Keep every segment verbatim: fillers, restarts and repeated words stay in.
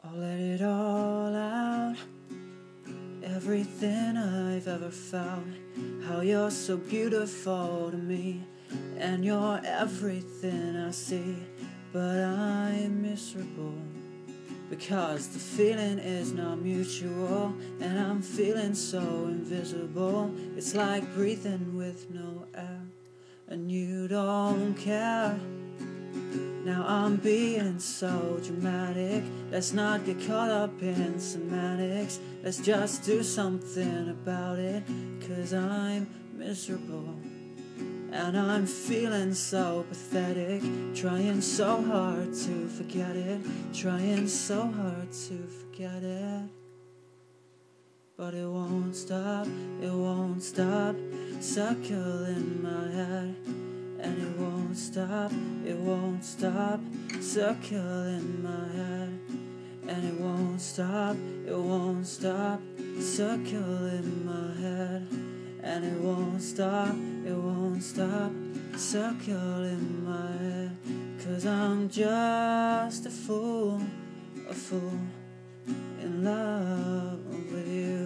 I'll let it all out, everything I've ever felt. How you're so beautiful to me, and you're everything I see. But I'm miserable because the feeling is not mutual, and I'm feeling so invisible. It's like breathing with no air, and you don't care. Now I'm being so dramatic. Let's not get caught up in semantics. Let's just do something about it, 'cause I'm miserable and I'm feeling so pathetic. Trying so hard to forget it, trying so hard to forget it. But it won't stop, it won't stop circling my head. And it won't stop, it won't stop circling my head. And it won't stop, it won't stop circling my head. And it won't stop, it won't stop circling my head. 'Cause I'm just a fool, a fool in love with you.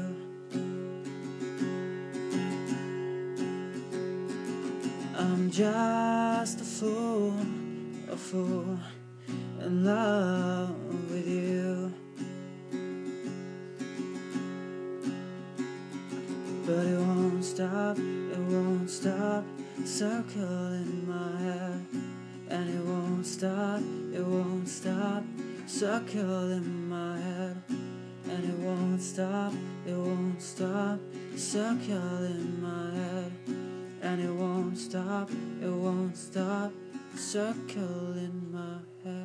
I'm just a fool, a fool in love with you. But it won't stop, it won't stop circling my head. And it won't stop, it won't stop circling my head. And it won't stop, it won't stop circling my head. And it won't stop, it won't stop circling my head.